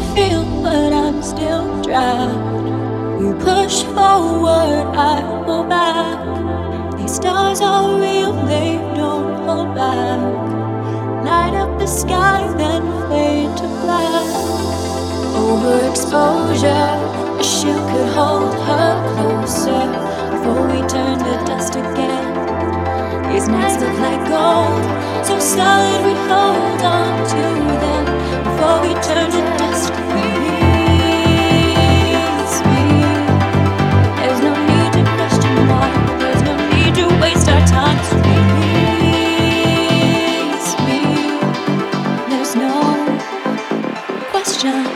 feel, but I'm still trapped. You push forward, I pull back. These stars are real, they don't hold back. Light up the sky, then fade to black. Overexposure, wish you could hold her closer before we turn to dust again. These nights look like gold, so solid we hold on to them before we turn to dust. Release me. There's no need to question why. There's no need to waste our time. Release me. There's no question.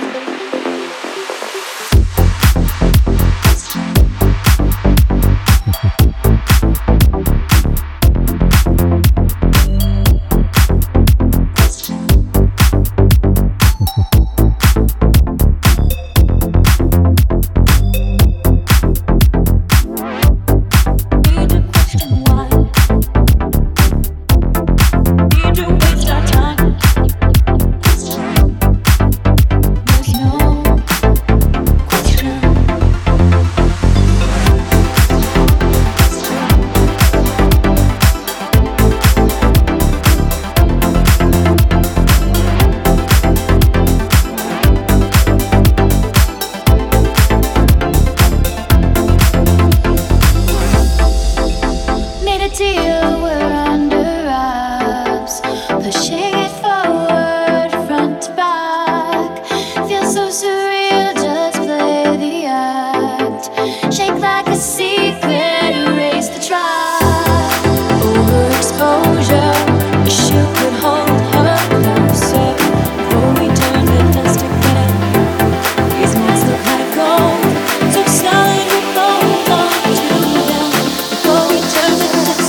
Deal, we're under wraps, pushing it forward, front to back. Feels so surreal, just play the act. Shake like a secret, erase the track. Overexposure, wish you could hold her closer before we turn to dust again. These nights look like gold, so solid we hold on to them before we turn to dust.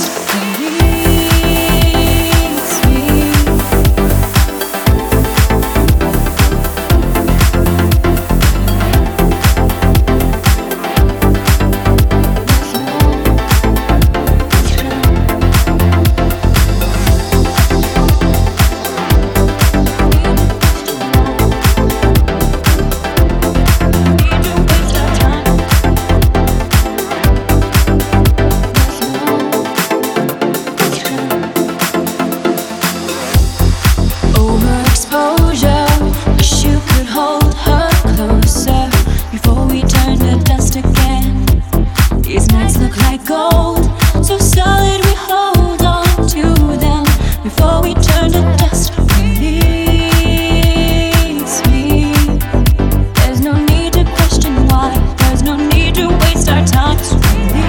These nights look like gold, so solid we hold on to them before we turn to dust. Release me. There's no need to question why. There's no need to waste our time. Just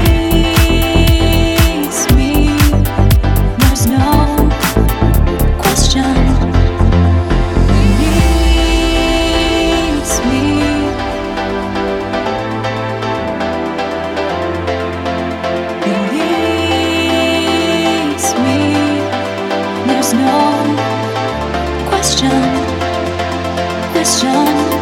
release me. There's no question. Release me. There's no question.